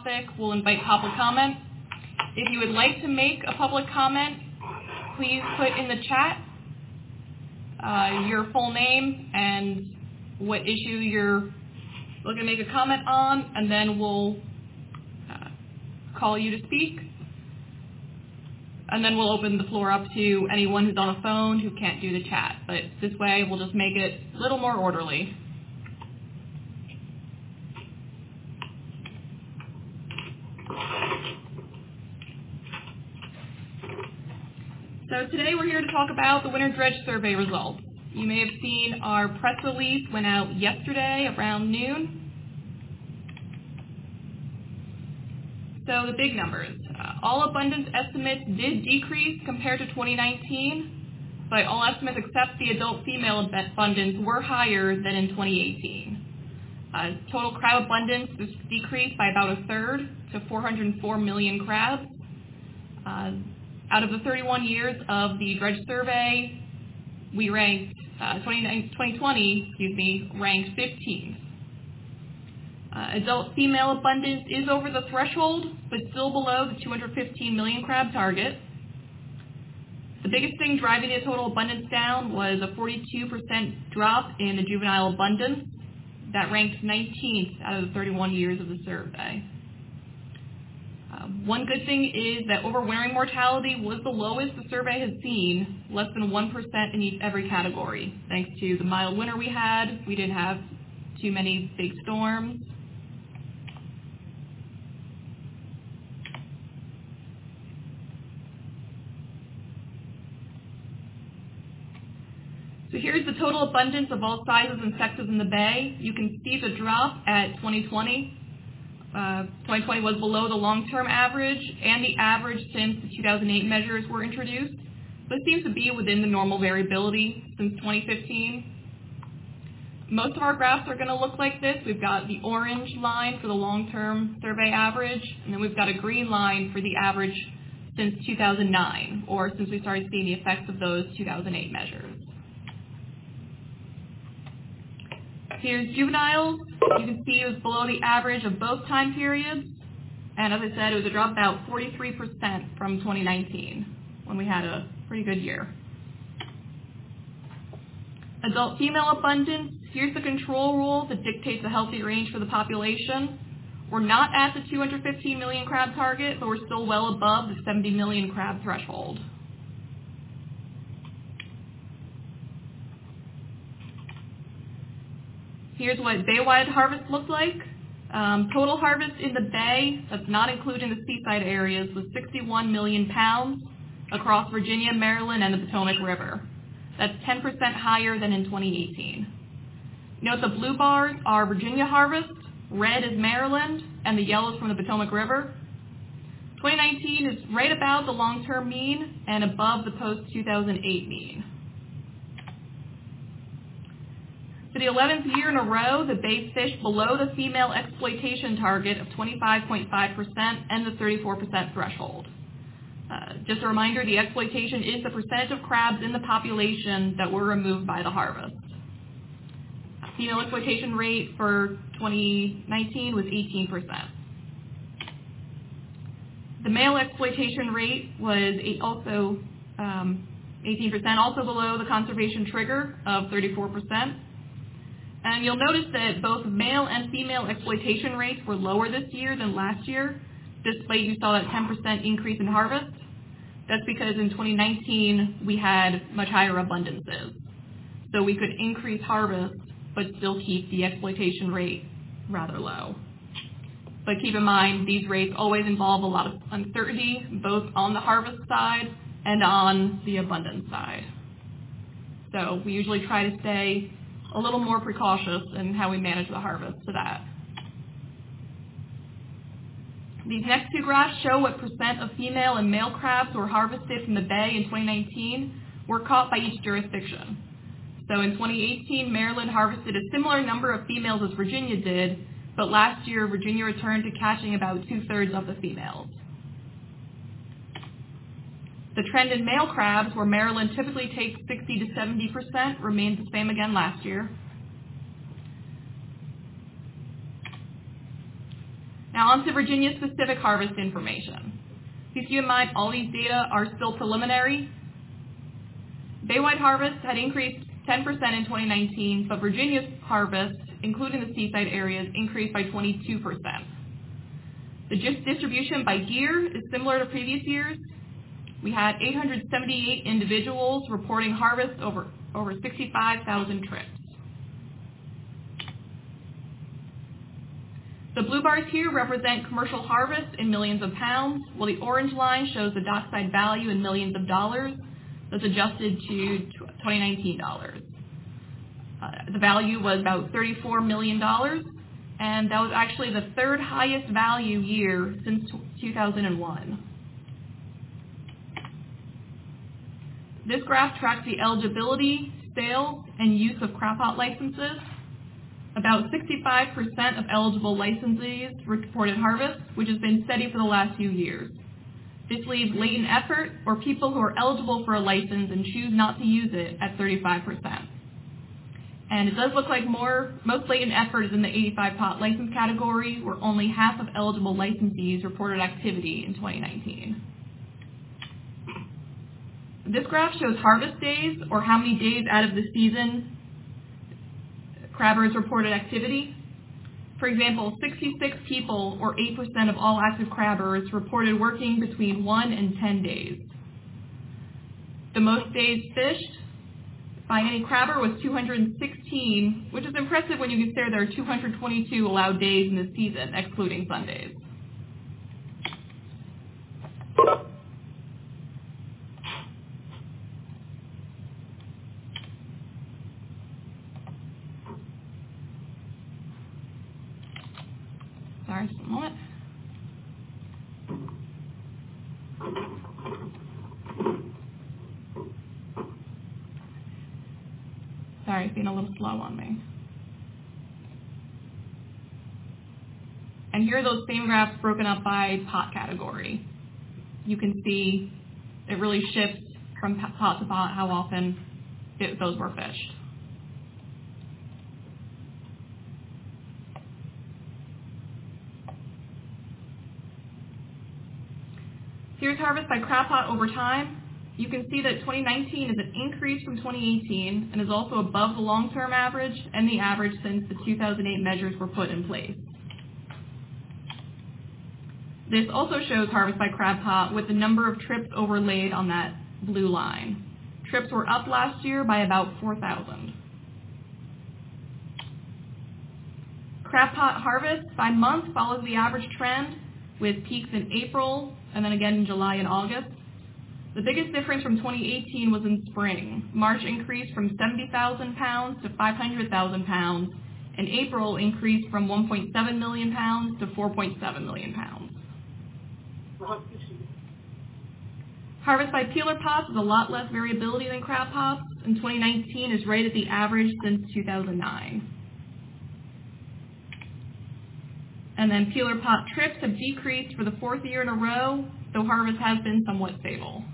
topic, we'll invite public comment. If you would like to make a public comment, please put in the chat your full name and what issue you're looking to make a comment on, and then we'll call you to speak. And then we'll open the floor up to anyone who's on the phone who can't do the chat. But this way, we'll just make it a little more orderly. So today we're here to talk about the Winter Dredge Survey results. You may have seen our press release went out yesterday around noon. So the big numbers. All abundance estimates did decrease compared to 2019, but all estimates except the adult female abundance were higher than in 2018. Total crab abundance was decreased by about a third to 404 million crabs. Out of the 31 years of the dredge survey, we ranked 2020 ranked 15th. Adult female abundance is over the threshold, but still below the 215 million crab target. The biggest thing driving the total abundance down was a 42% drop in the juvenile abundance. That ranked 19th out of the 31 years of the survey. One good thing is that overwintering mortality was the lowest the survey has seen, less than 1% in every category. Thanks to the mild winter we had, we didn't have too many big storms. So here's the total abundance of all sizes and sexes in the bay. You can see the drop at 2020. 2020 was below the long-term average and the average since the 2008 measures were introduced, but it seems to be within the normal variability since 2015. Most of our graphs are going to look like this. We've got the orange line for the long-term survey average, and then we've got a green line for the average since 2009, or since we started seeing the effects of those 2008 measures. Here's juveniles. You can see it was below the average of both time periods. And as I said, it was a drop about 43% from 2019, when we had a pretty good year. Adult female abundance. Here's the control rule that dictates a healthy range for the population. We're not at the 215 million crab target, but we're still well above the 70 million crab threshold. Here's what bay-wide harvest looked like. Total harvest in the bay, that's not including the seaside areas, was 61 million pounds across Virginia, Maryland, and the Potomac River. That's 10% higher than in 2018. Note the blue bars are Virginia harvest, red is Maryland, and the yellow is from the Potomac River. 2019 is right about the long-term mean and above the post-2008 mean. For the 11th year in a row, the bay fished below the female exploitation target of 25.5% and the 34% threshold. Just a reminder, the exploitation is the percentage of crabs in the population that were removed by the harvest. Female exploitation rate for 2019 was 18%. The male exploitation rate was also 18%, also below the conservation trigger of 34%. And you'll notice that both male and female exploitation rates were lower this year than last year, despite you saw that 10% increase in harvest. That's because in 2019, we had much higher abundances. So we could increase harvest, but still keep the exploitation rate rather low. But keep in mind, these rates always involve a lot of uncertainty, both on the harvest side and on the abundance side. So we usually try to stay a little more precautious in how we manage the harvest to that. These next two graphs show what percent of female and male crabs were harvested from the bay in 2019 were caught by each jurisdiction. So in 2018, Maryland harvested a similar number of females as Virginia did, but last year, Virginia returned to catching about 2/3 of the females. The trend in male crabs, where Maryland typically takes 60 to 70%, remains the same again last year. Now, Now on to Virginia-specific harvest information. Please keep in mind all these data are still preliminary. Bay-wide harvest had increased 10% in 2019, but Virginia's harvest, including the seaside areas, increased by 22%. The distribution by year is similar to previous years. We had 878 individuals reporting harvest over 65,000 trips. The blue bars here represent commercial harvest in millions of pounds, while the orange line shows the dockside value in millions of dollars that's adjusted to 2019 dollars. The value was about $34 million, and that was actually the third highest value year since 2001. This graph tracks the eligibility, sales, and use of crab pot licenses. About 65% of eligible licensees reported harvest, which has been steady for the last few years. This leaves latent effort, or people who are eligible for a license and choose not to use it, at 35%. And it does look like most latent effort is in the 85 pot license category, where only half of eligible licensees reported activity in 2019. This graph shows harvest days, or how many days out of the season crabbers reported activity. For example, 66 people, or 8% of all active crabbers, reported working between 1 and 10 days. The most days fished by any crabber was 216, which is impressive when you consider there are 222 allowed days in the season, excluding Sundays. Sorry, just a moment. Sorry, it's being a little slow on me. And here are those same graphs broken up by pot category. You can see it really shifts from pot to pot how often those were fished. Here's harvest by crab pot over time. You can see that 2019 is an increase from 2018 and is also above the long-term average and the average since the 2008 measures were put in place. This also shows harvest by crab pot with the number of trips overlaid on that blue line. Trips were up last year by about 4,000. Crab pot harvest by month follows the average trend, with peaks in April and then again in July and August. The biggest difference from 2018 was in spring. March increased from 70,000 pounds to 500,000 pounds, and April increased from 1.7 million pounds to 4.7 million pounds. Harvest by peeler pots is a lot less variability than crab pots, and 2019 is right at the average since 2009. And then peeler pot trips have decreased for the fourth year in a row, though harvest has been somewhat stable.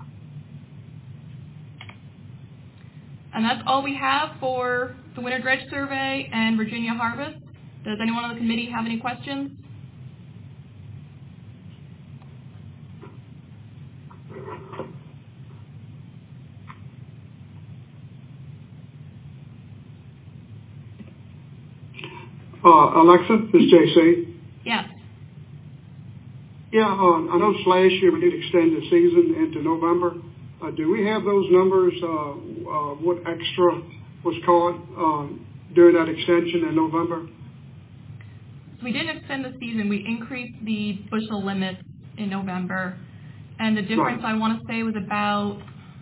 And that's all we have for the Winter Dredge Survey and Virginia harvest. Does anyone on the committee have any questions? Alexa, this is JC. Yes. Yeah, I noticed last year we did extend the season into November. Do we have those numbers, what extra was caught during that extension in November? So we didn't extend the season. We increased the bushel limits in November. And the difference, right, I want to say, was about,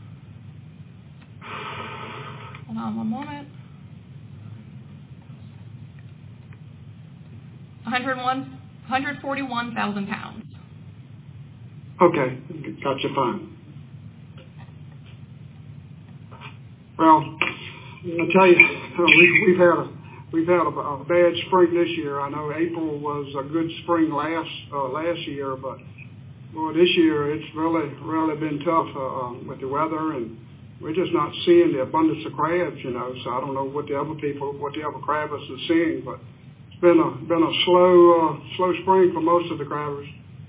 hold on one moment, 141,000 pounds. Okay, gotcha, fine. Well, I tell you, we've had a bad spring this year. I know April was a good spring last year, but well, this year it's really been tough with the weather, and we're just not seeing the abundance of crabs, you know. So I don't know what the other crabbers are seeing, but been a slow spring for most of the crabbers.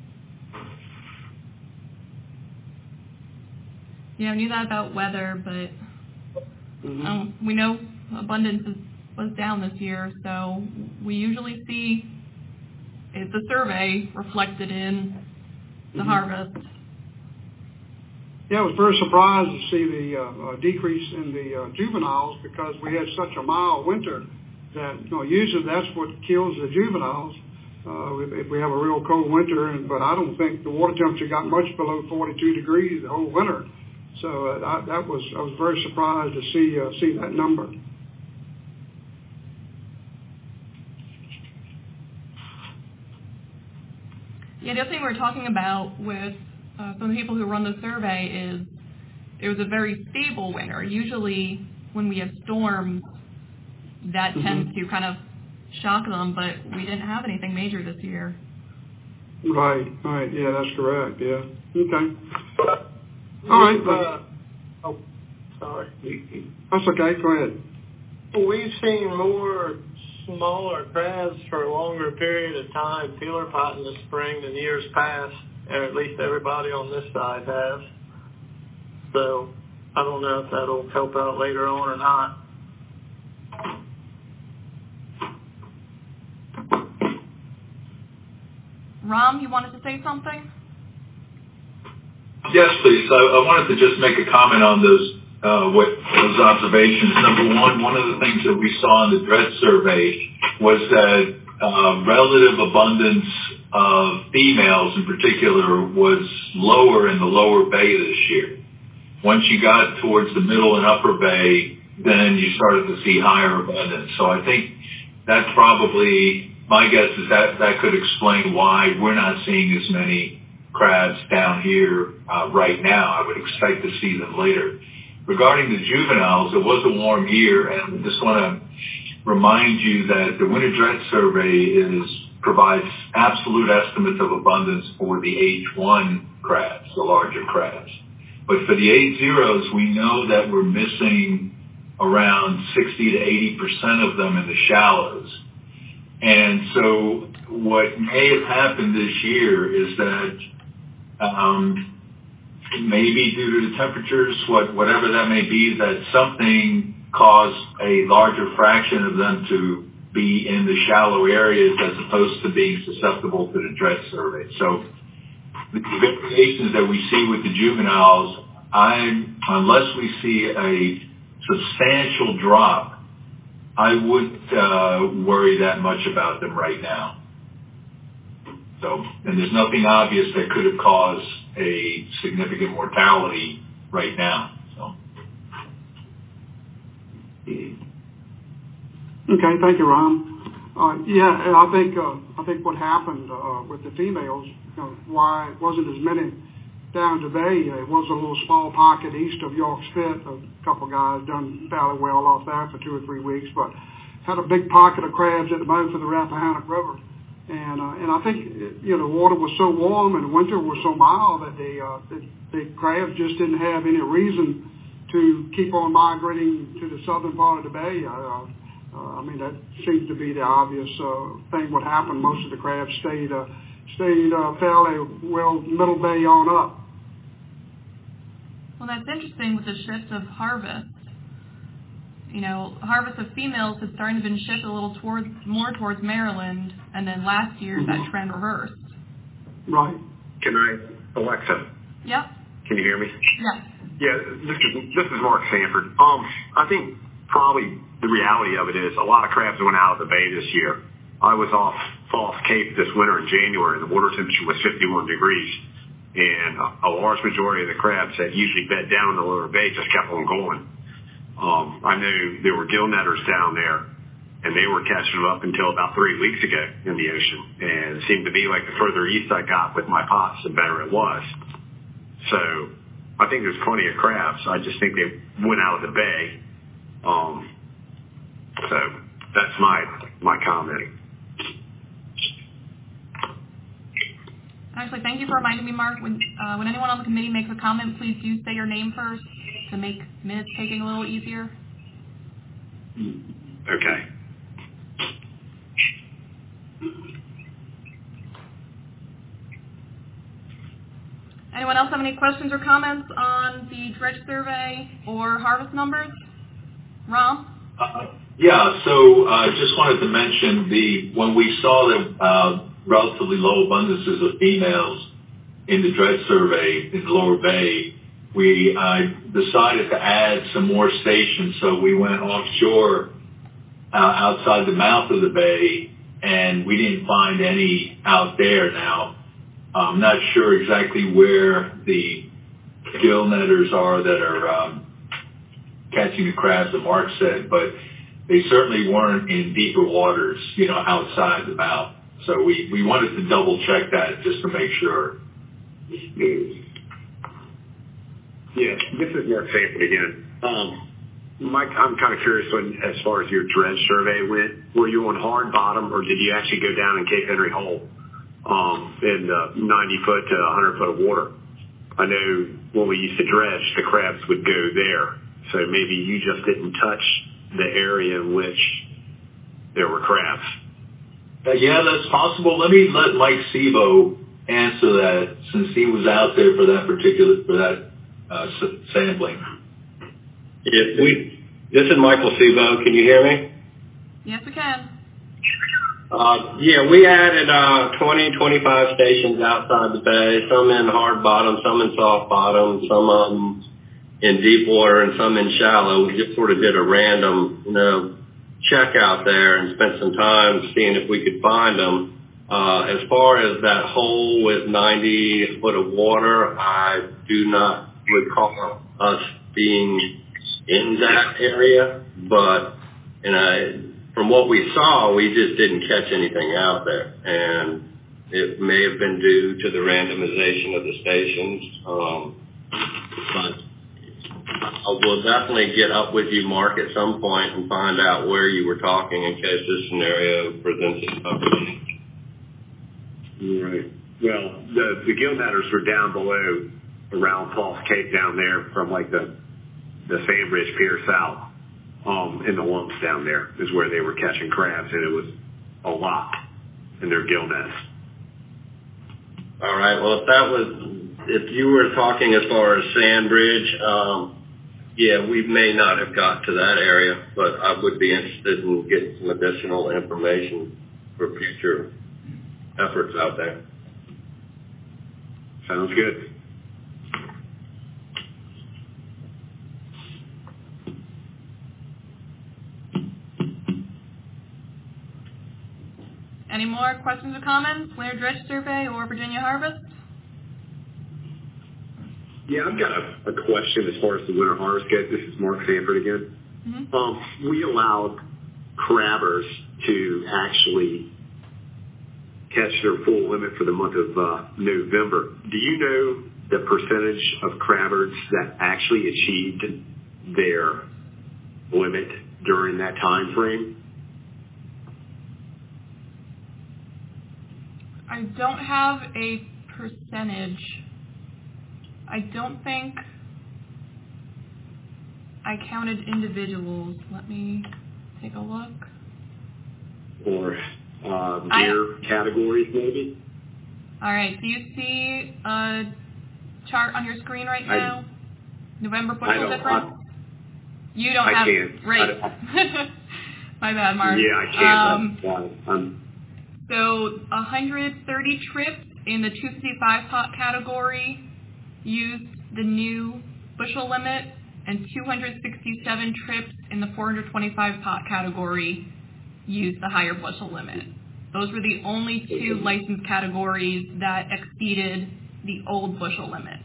Yeah, I knew that about weather, but we know abundance was down this year, so we usually see the survey reflected in the harvest. Yeah, I was very surprised to see the decrease in the juveniles because we had such a mild winter that usually that's what kills the juveniles if we have a real cold winter. But I don't think the water temperature got much below 42 degrees the whole winter. So I was very surprised to see that number. Yeah, the other thing we're talking about with some of the people who run the survey is it was a very stable winter. Usually when we have storms, that tends to kind of shock them, but we didn't have anything major this year. Right. Yeah, that's correct. Yeah. Okay. All right. Sorry. That's okay. Go ahead. We've seen more smaller crabs for a longer period of time, feeler pot in the spring than years past, or at least everybody on this side has. So I don't know if that'll help out later on or not. Ram, you wanted to say something? Yes, please. I wanted to just make a comment on those observations. Number one of the things that we saw in the DREAD survey was that relative abundance of females in particular was lower in the lower bay this year. Once you got towards the middle and upper bay, then you started to see higher abundance. So I think that's probably, my guess is that could explain why we're not seeing as many crabs down here right now. I would expect to see them later. Regarding the juveniles, it was a warm year, and I just want to remind you that the Winter DREAD survey provides absolute estimates of abundance for the H1 crabs, the larger crabs. But for the H0s, we know that we're missing around 60 to 80% of them in the shallows. And so what may have happened this year is that maybe due to the temperatures, whatever that may be, that something caused a larger fraction of them to be in the shallow areas as opposed to being susceptible to the DREAD survey. So the variations that we see with the juveniles, unless we see a substantial drop, I wouldn't worry that much about them right now. So, and there's nothing obvious that could have caused a significant mortality right now. So. Okay, thank you, Ron. Yeah, and I think what happened with the females, why it wasn't as many down today. It was a little small pocket east of York Spit. A couple guys done fairly well off there for 2 or 3 weeks, but had a big pocket of crabs at the mouth of the Rappahannock River. And I think the water was so warm and the winter was so mild that the crabs just didn't have any reason to keep on migrating to the southern part of the bay. I mean, that seems to be the obvious thing what happened. Most of the crabs stayed fairly well middle bay on up. Well, that's interesting with the shift of harvest. Harvest of females has started to been shifted a little more towards Maryland, and then last year that trend reversed. Right. Can I, Alexa? Yep. Can you hear me? Yeah. Yeah, this is Mark Sanford. I think probably the reality of it is a lot of crabs went out of the bay this year. I was off False Cape this winter in January, and the water temperature was 51 degrees. And a large majority of the crabs that usually bed down in the lower bay just kept on going. I knew there were gill netters down there, and they were catching them up until about 3 weeks ago in the ocean. And it seemed to be like the further east I got with my pots, the better it was. So I think there's plenty of crabs. I just think they went out of the bay. So that's my comment. Actually, thank you for reminding me, Mark. When anyone on the committee makes a comment, please do say your name first to make minutes taking a little easier. Okay. Anyone else have any questions or comments on the dredge survey or harvest numbers? Rom? Yeah, so I just wanted to mention when we saw the relatively low abundances of females in the dredge survey in the Lower Bay, we decided to add some more stations. So we went offshore outside the mouth of the bay, and we didn't find any out there. Now, I'm not sure exactly where the gill netters are that are catching the crabs that Mark said, but they certainly weren't in deeper waters, outside the mouth. So we wanted to double check that just to make sure. Yeah, this is Mark Sanford again. Mike, I'm kind of curious as far as your dredge survey went, were you on hard bottom or did you actually go down in Cape Henry Hole in 90 foot to 100 foot of water? I know when we used to dredge, the crabs would go there. So maybe you just didn't touch the area in which there were crabs. Yeah, that's possible. Let Mike Sebo answer that since he was out there for that sampling. Yes, this is Michael Sebo. Can you hear me? Yes, we can. Yeah, we added 20, 25 stations outside the bay, some in hard bottom, some in soft bottom, some in deep water, and some in shallow. We just sort of did a random, check out there and spent some time seeing if we could find them. As far as that hole with 90 foot of water, I do not recall us being in that area, but from what we saw, we just didn't catch anything out there, and it may have been due to the randomization of the stations. But I will definitely get up with you, Mark, at some point and find out where you were talking in case this scenario presents itself. Right. Well, the gill netters were down below around False Cape down there from like the Sandbridge Pier south, in the lumps down there is where they were catching crabs, and it was a lot in their gill nets. All right. Well, if you were talking as far as Sandbridge, yeah, we may not have got to that area, but I would be interested in getting some additional information for future efforts out there. Sounds good. Any more questions or comments? Winter dredge survey or Virginia harvest? Yeah, I've got a question as far as the winter harvest goes. This is Mark Sanford again. Mm-hmm. We allowed crabbers to actually catch their full limit for the month of November. Do you know the percentage of crabbers that actually achieved their limit during that time frame? I don't have a percentage. I don't think I counted individuals. Let me take a look. Or year categories, maybe? All right. Do you see a chart on your screen right now? November bushel difference? You don't have it. Right. My bad, Mark. Yeah, I can't. So 130 trips in the 255 pot category used the new bushel limit, and 267 trips in the 425 pot category used the higher bushel limit. Those were the only two license categories that exceeded the old bushel limit.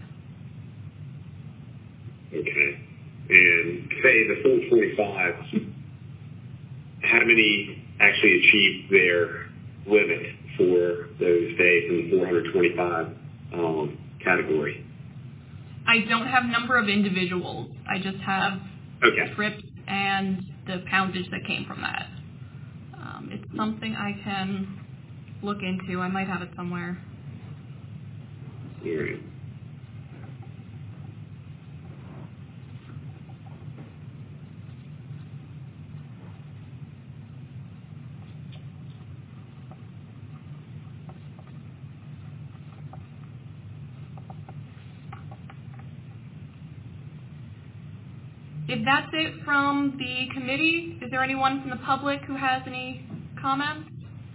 Okay. And say the 425, how many actually achieved their limit for those days in the 425 category? I don't have number of individuals. I just have trips and the poundage that came from that. It's something I can look into. I might have it somewhere. Yeah. If that's it from the committee, is there anyone from the public who has any comments?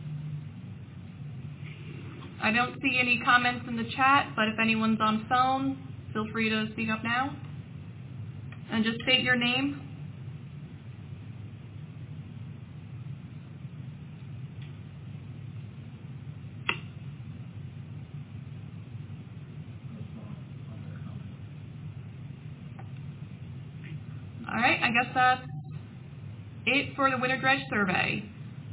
I don't see any comments in the chat, but if anyone's on phone, feel free to speak up now. And just state your name. All right, I guess that's it for the winter dredge survey.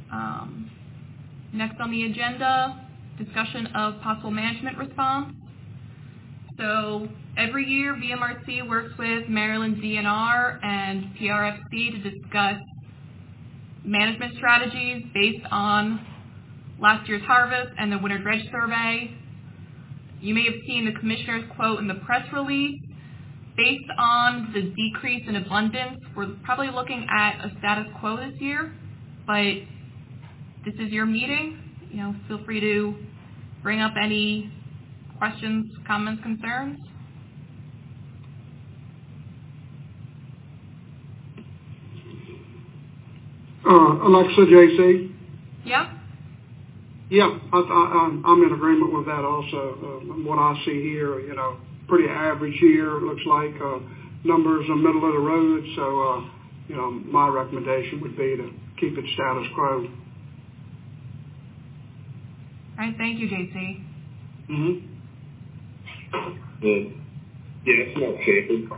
Next on the agenda, discussion of possible management response. So every year, VMRC works with Maryland DNR and PRFC to discuss management strategies based on last year's harvest and the winter dredge survey. You may have seen the commissioner's quote in the press release. Based on the decrease in abundance, we're probably looking at a status quo this year, but this is your meeting. Feel free to bring up any questions, comments, concerns. Alexa, JC? Yeah? Yeah, I'm in agreement with that also. What I see here, pretty average year, it looks like. Numbers in the middle of the road, so, my recommendation would be to keep it status quo. All right, thank you, JC. Mm-hmm. Yeah, it's not safe.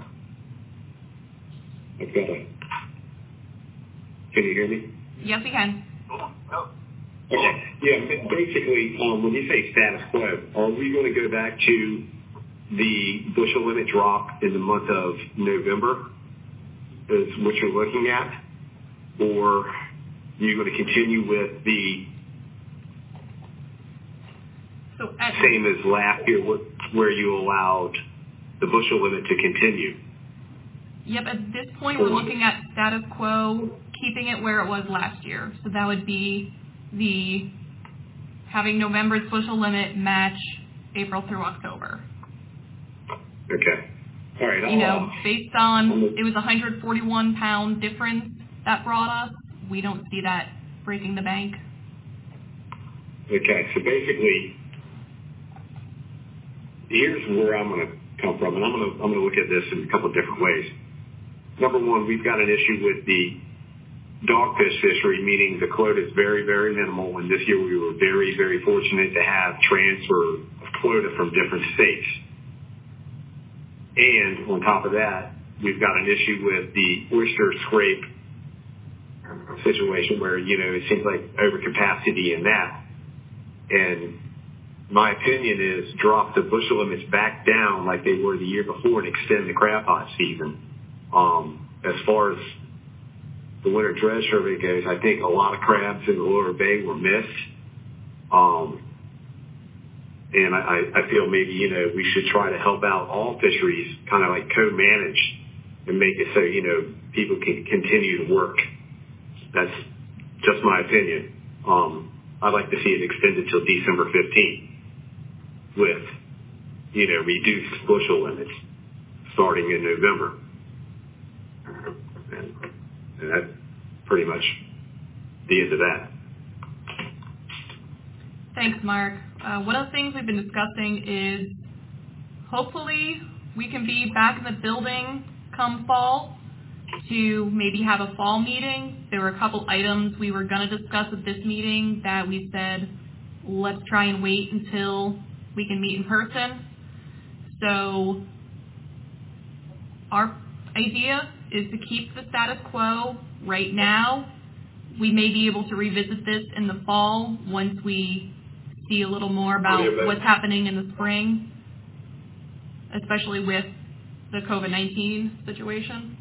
I've got a... Can you hear me? Yes, we can. Okay. Yeah, basically, when you say status quo, are we going to go back to the bushel limit drop in the month of November is what you're looking at? Or are you going to continue with the same as last year where you allowed the bushel limit to continue? Yep, at this point we're looking at status quo, keeping it where it was last year. So that would be having November's bushel limit match April through October. Okay. All right. Based on, it was a 141-pound difference that brought us. We don't see that breaking the bank. Okay, so basically, here's where I'm going to come from, and I'm going to look at this in a couple of different ways. Number one, we've got an issue with the dogfish fishery, meaning the quota is very, very minimal, and this year we were very, very fortunate to have transfer of quota from different states. And on top of that, we've got an issue with the oyster scrape situation where, it seems like overcapacity in that. And my opinion is drop the bushel limits back down like they were the year before and extend the crab pot season. As far as the winter dredge survey goes, I think a lot of crabs in the lower bay were missed. And I feel maybe, we should try to help out all fisheries, kind of like co-manage and make it so, people can continue to work. That's just my opinion. I'd like to see it extended till December 15th with, reduced bushel limits starting in November. And that's pretty much the end of that. Thanks, Mark. One of the things we've been discussing is hopefully we can be back in the building come fall to maybe have a fall meeting. There were a couple items we were going to discuss at this meeting that we said, let's try and wait until we can meet in person. So our idea is to keep the status quo right now. We may be able to revisit this in the fall once we see a little more about what's happening in the spring, especially with the COVID-19 situation.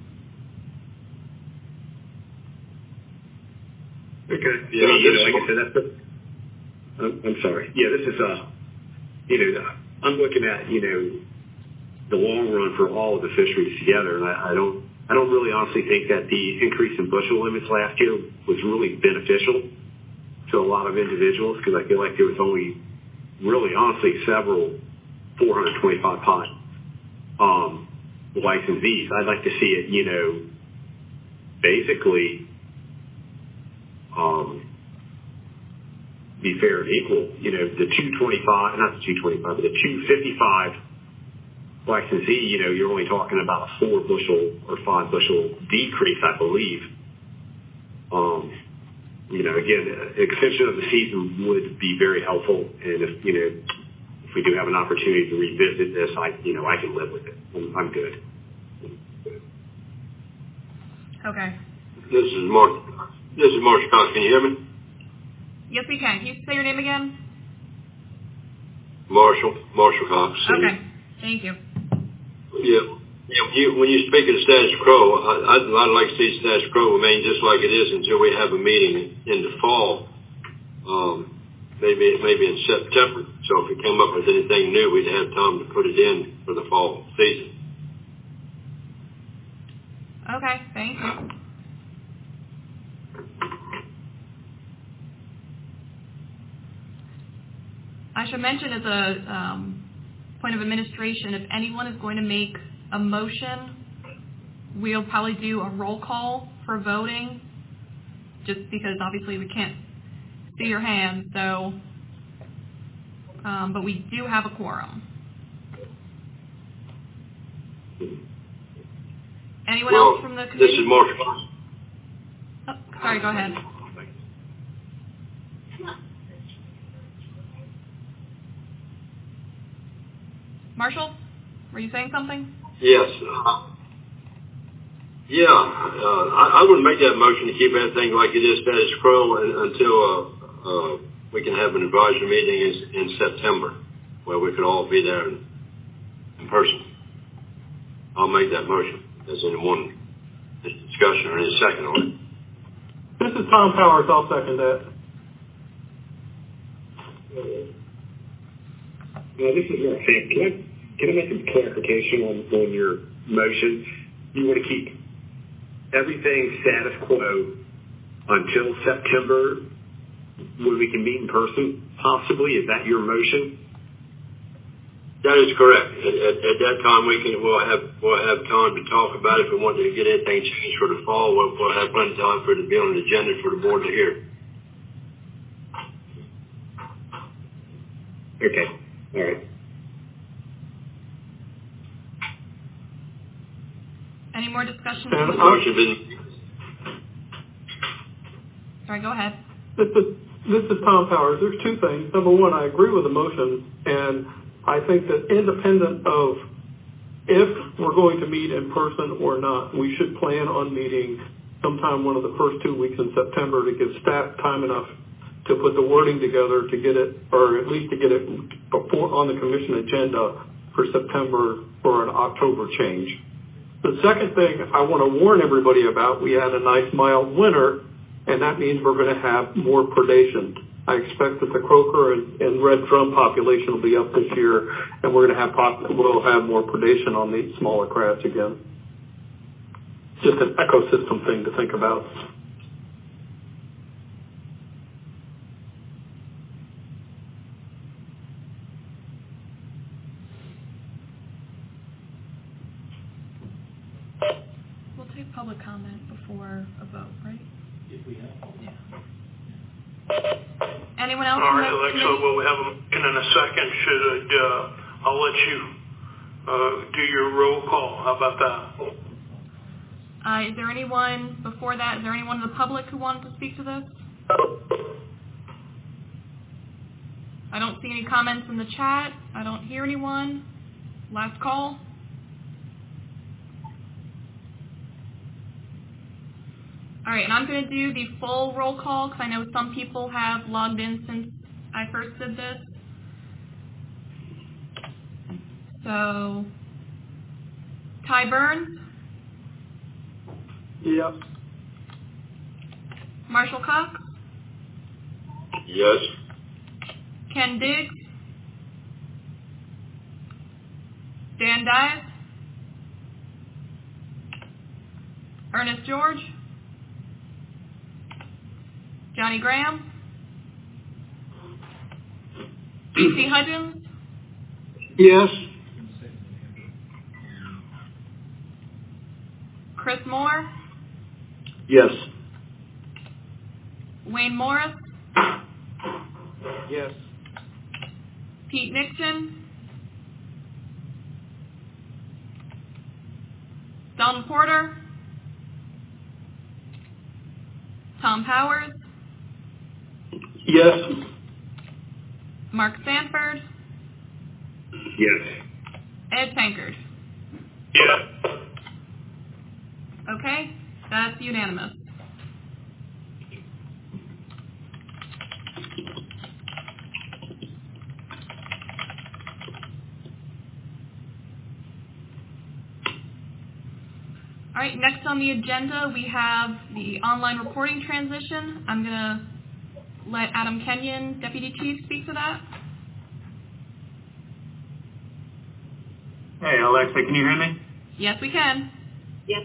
Okay. Yeah, like I said, I'm sorry. Yeah, this is, I'm looking at, the long run for all of the fisheries together, and I don't really honestly think that the increase in bushel limits last year was really beneficial to a lot of individuals, because I feel like there was only really honestly several 425 pot licensees. I'd like to see it, basically be fair and equal. The 225, not the 225, but the 255 licensee, you're only talking about a 4 bushel or 5 bushel decrease, I believe. Again, extension of the season would be very helpful, and if we do have an opportunity to revisit this, I can live with it. I'm good. Okay. This is Mark Cox. Can you hear me? Yes, we can. Can you say your name again? Marshall Cox. Okay. Thank you. Yeah. When you speak of status quo, I'd like to see status quo remain just like it is until we have a meeting in the fall, maybe in September. So if we came up with anything new, we'd have time to put it in for the fall season. Okay, thank you. I should mention as a point of administration, if anyone is going to make a motion, we'll probably do a roll call for voting, just because obviously we can't see your hand, so, but we do have a quorum. Anyone else from the committee? This is Marshall. Oh, sorry, go ahead. Marshall, were you saying something? Yes. I would make that motion to keep everything like it is, status quo, until we can have an advisory meeting in September, where we could all be there in person. I'll make that motion. As in one discussion or in a second on it. This is Tom Powers. I'll second that. This is Mark Sam. Can I make some clarification on your motion? You want to keep everything status quo until September, when we can meet in person, possibly? Is that your motion? That is correct. At that time, we'll have time to talk about it. If we wanted to get anything changed for the fall, we'll have plenty of time for it to be on the agenda for the board to hear. Okay. All right. Any more discussion? Sorry, go ahead. This is Tom Powers. There's two things. Number one, I agree with the motion, and I think that independent of if we're going to meet in person or not, we should plan on meeting sometime one of the first 2 weeks in September to give staff time enough to put the wording together to get it, or at least to get it before on the commission agenda for September for an October change. The second thing I want to warn everybody about, we had a nice mild winter, and that means we're going to have more predation. I expect that the croaker and red drum population will be up this year, and we'll have more predation on these smaller crabs again. Just an ecosystem thing to think about. We'll take public comment before a vote, right? If we have. Yeah. Anyone else? All right, Alexa, well, we have a motion in a second. I'll let you do your roll call. How about that? Is there anyone before that? Is there anyone in the public who wanted to speak to this? I don't see any comments in the chat. I don't hear anyone. Last call. All right, and I'm going to do the full roll call because I know some people have logged in since I first did this. So, Ty Burns? Yep. Marshall Cox? Yes. Ken Diggs? Dan Dias? Ernest George? Johnny Graham? J.C. Hudgens? Yes. Moore, Yes. Wayne Morris, Yes. Pete Nixon, Don Porter, Tom Powers, Yes. Mark Sanford, Yes. Ed Tankard. Yeah. Okay, that's unanimous. All right, next on the agenda, we have the online reporting transition. I'm going to let Adam Kenyon, Deputy Chief, speak to that. Hey, Alexa, can you hear me? Yes, we can. Yes.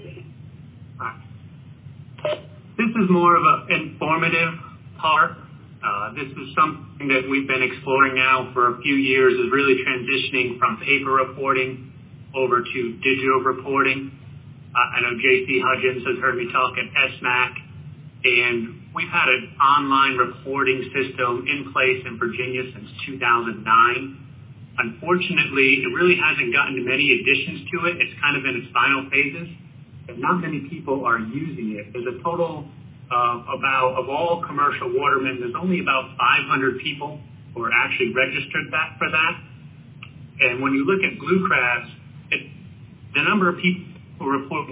This is more of an informative part. This is something that we've been exploring now for a few years, is really transitioning from paper reporting over to digital reporting. I know J.C. Hudgens has heard me talk at SMAC, and we've had an online reporting system in place in Virginia since 2009. Unfortunately, it really hasn't gotten many additions to it. It's kind of in its final phases, and not many people are using it. There's a total of all commercial watermen, there's only about 500 people who are actually registered for that. And when you look at blue crabs, the number of people who report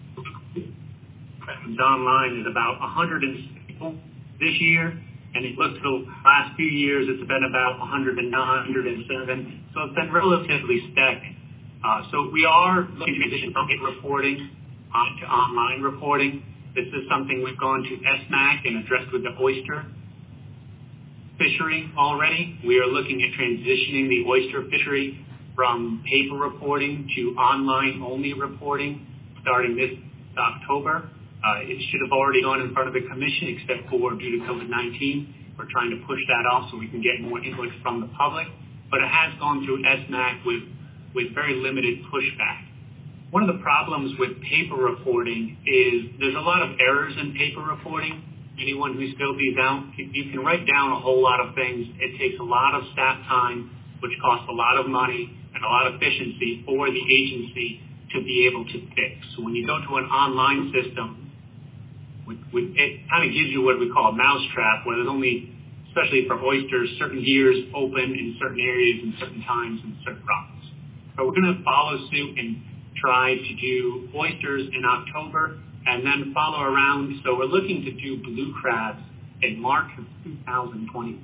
crabs online is about 100 people this year. And it looks the last few years, it's been about 109, 107. So it's been relatively stagnant. So we are looking to transition from paper reporting to online reporting. This is something we've gone to SMAC and addressed with the oyster fishery already. We are looking at transitioning the oyster fishery from paper reporting to online-only reporting starting this October. It should have already gone in front of the commission, except for due to COVID-19. We're trying to push that off so we can get more input from the public. But it has gone through SMAC with very limited pushback. One of the problems with paper reporting is there's a lot of errors in paper reporting. Anyone who's filled these out, you can write down a whole lot of things. It takes a lot of staff time, which costs a lot of money and a lot of efficiency for the agency to be able to fix. So when you go to an online system, it kind of gives you what we call a mousetrap, where there's only, especially for oysters, certain years open in certain areas and certain times and certain problems. So we're going to follow suit and try to do oysters in October and then follow around. So we're looking to do blue crabs in March of 2021.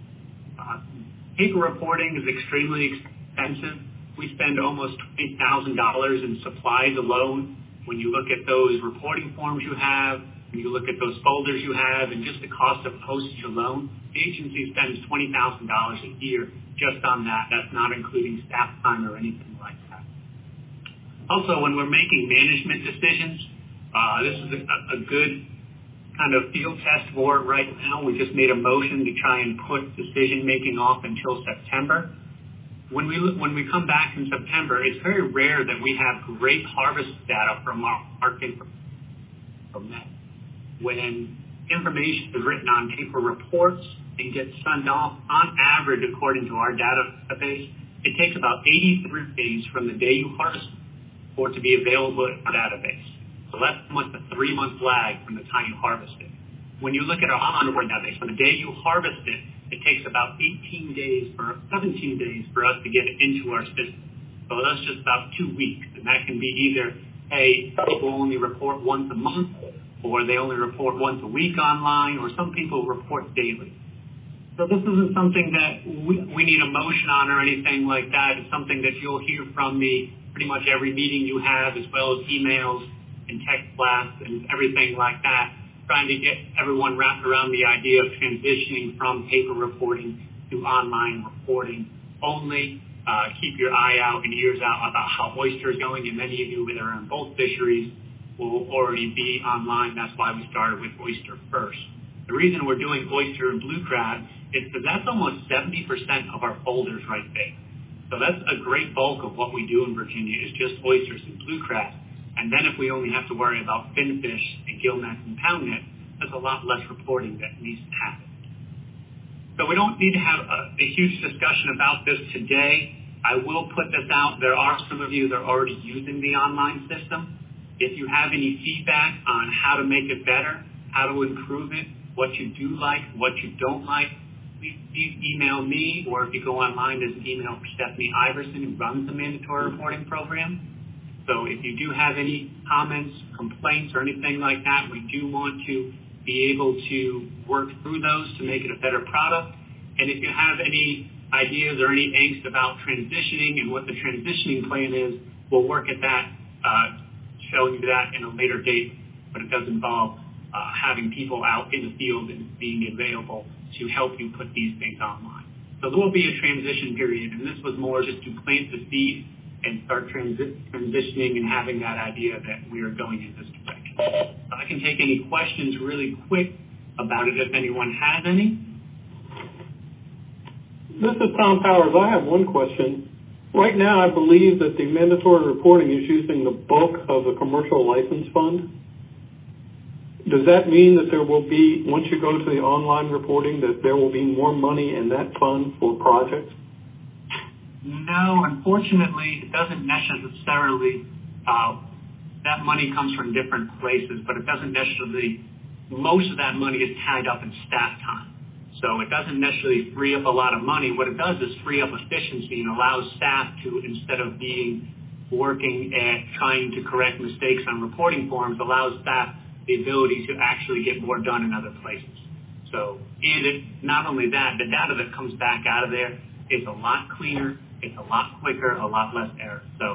Paper reporting is extremely expensive. We spend almost $20,000 in supplies alone. When you look at those reporting forms you have, when you look at those folders you have, and just the cost of postage alone, the agency spends $20,000 a year just on that. That's not including staff time or anything like that. Also, when we're making management decisions, this is a good kind of field test for it right now. We just made a motion to try and put decision-making off until September. When we come back in September, it's very rare that we have great harvest data from our paper from that. When information is written on paper reports and gets sent off, on average, according to our database, it takes about 83 days from the day you harvest for it to be available in our database. So that's almost a 3-month lag from the time you harvest it. When you look at our online reporting database, from the day you harvest it, it takes about 17 days for us to get it into our system. So that's just about 2 weeks. And that can be either, hey, people only report once a month, or they only report once a week online, or some people report daily. So this isn't something that we need a motion on or anything like that. It's something that you'll hear from me pretty much every meeting you have, as well as emails and text blasts and everything like that, trying to get everyone wrapped around the idea of transitioning from paper reporting to online reporting only. Keep your eye out and ears out about how oyster is going, and many of you that are in both fisheries will already be online. That's why we started with oyster first. The reason we're doing oyster and blue crab is because that's almost 70% of our folders right there. So that's a great bulk of what we do in Virginia is just oysters and blue crab. And then if we only have to worry about finfish and gillnets and poundnet, there's a lot less reporting that needs to happen. So we don't need to have a huge discussion about this today. I will put this out. There are some of you that are already using the online system. If you have any feedback on how to make it better, how to improve it, what you do like, what you don't like, please email me, or if you go online, there's an email for Stephanie Iverson, who runs the mandatory reporting program. So if you do have any comments, complaints, or anything like that, we do want to be able to work through those to make it a better product. And if you have any ideas or any angst about transitioning and what the transitioning plan is, we'll work at that, showing you that in a later date, but it does involve having people out in the field and being available to help you put these things online. So there will be a transition period, and this was more just to plant the seed and start transitioning and having that idea that we are going in this direction. So I can take any questions really quick about it if anyone has any. This is Tom Powers. I have one question. Right now, I believe that the mandatory reporting is using the bulk of the commercial license fund. Does that mean that there will be, once you go to the online reporting, that there will be more money in that fund for projects? No, unfortunately, it doesn't necessarily. That money comes from different places, but it doesn't necessarily. Most of that money is tied up in staff time. So it doesn't necessarily free up a lot of money. What it does is free up efficiency and allows staff to, instead of working at trying to correct mistakes on reporting forms, allows staff the ability to actually get more done in other places. So, and not only that, the data that comes back out of there is a lot cleaner, it's a lot quicker, a lot less error. So,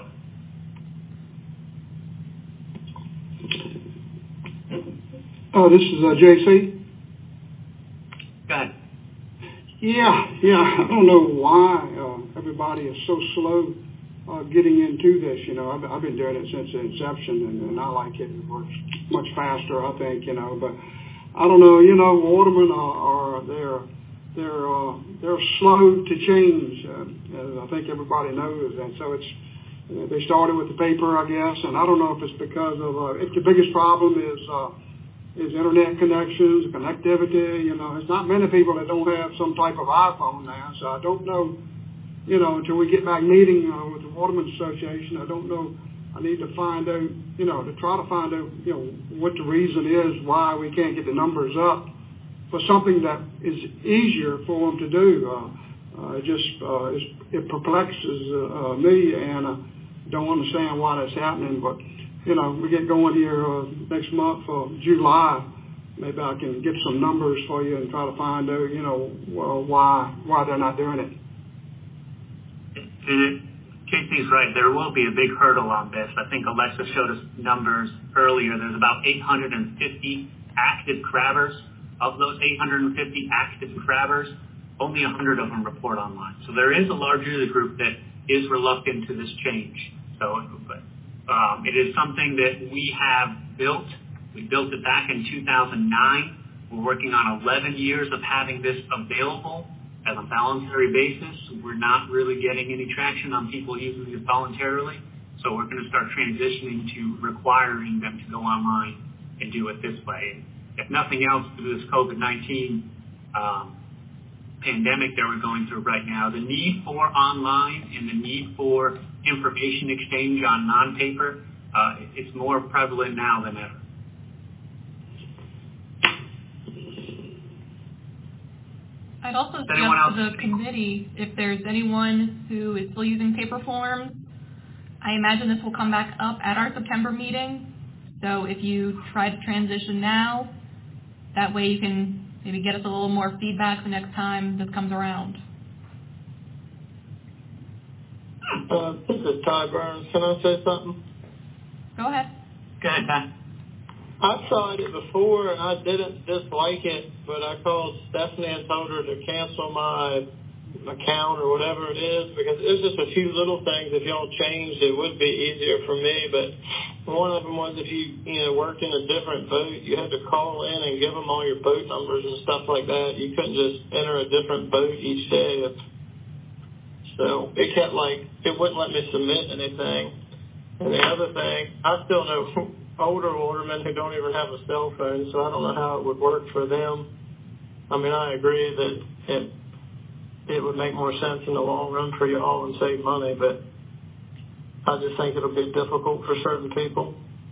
this is JC. Go ahead. Yeah. I don't know why everybody is so slow getting into this. You know, I've been doing it since the inception, and I like it. It works much faster, I think. You know, but I don't know. You know, watermen they're slow to change. As I think everybody knows, and so it's they started with the paper, I guess, and I don't know if it's because of if the biggest problem is internet connections, connectivity. You know, there's not many people that don't have some type of iPhone now, so I don't know, you know, until we get back meeting with the Watermen's Association, I don't know. I need to find out, you know, to try to find out, you know, what the reason is why we can't get the numbers up for something that is easier for them to do. It perplexes me, and I don't understand why that's happening, but you know, we get going here next month, July. Maybe I can get some numbers for you and try to find out, you know, why they're not doing it. Casey's right. There will be a big hurdle on this. I think Alexa showed us numbers earlier. There's about 850 active crabbers. Of those 850 active crabbers, only 100 of them report online. So there is a large user group that is reluctant to this change. So, it is something that we have built. We built it back in 2009. We're working on 11 years of having this available as a voluntary basis. We're not really getting any traction on people using it voluntarily. So we're going to start transitioning to requiring them to go online and do it this way. If nothing else, through this COVID-19 pandemic that we're going through right now, the need for online and the need for information exchange on non-paper, it's more prevalent now than ever. I'd also suggest to the committee, if there's anyone who is still using paper forms, I imagine this will come back up at our September meeting. So if you try to transition now, that way you can maybe get us a little more feedback the next time this comes around. This is Ty Burns. Can I say something? Go ahead. Go ahead, Ty. I tried it before and I didn't dislike it, but I called Stephanie and told her to cancel my account or whatever it is, because it's just a few little things. If y'all changed, it would be easier for me. But one of them was if you worked in a different boat, you had to call in and give them all your boat numbers and stuff like that. You couldn't just enter a different boat each day. So it kept it wouldn't let me submit anything. And the other thing, I still know older watermen who don't even have a cell phone, so I don't know how it would work for them. I mean, I agree that it would make more sense in the long run for you all and save money, but I just think it'll be difficult for certain people.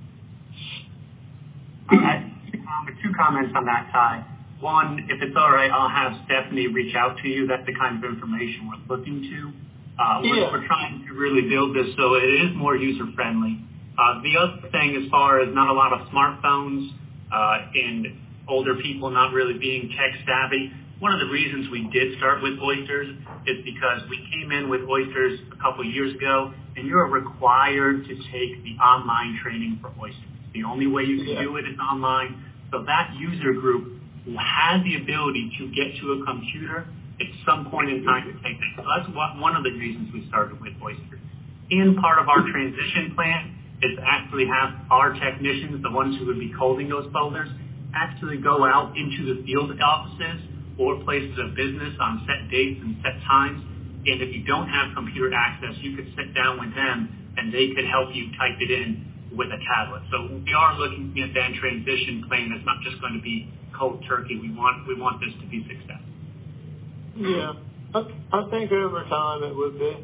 Two comments on that, Ty. One, if it's all right, I'll have Stephanie reach out to you. That's the kind of information we're looking to. We're trying to really build this so it is more user-friendly. The other thing, as far as not a lot of smartphones and older people not really being tech-savvy, one of the reasons we did start with Oysters is because we came in with Oysters a couple years ago, and you're required to take the online training for Oysters. The only way you can do it is online. So that user group has the ability to get to a computer at some point in time to take it. So that's one of the reasons we started with Oysters. In part of our transition plan is to actually have our technicians, the ones who would be holding those folders, actually go out into the field offices or places of business on set dates and set times. And if you don't have computer access, you could sit down with them and they could help you type it in with a tablet. So we are looking at that transition plan. It's not just going to be cold turkey. We want this to be successful. Yeah, I think over time it would be.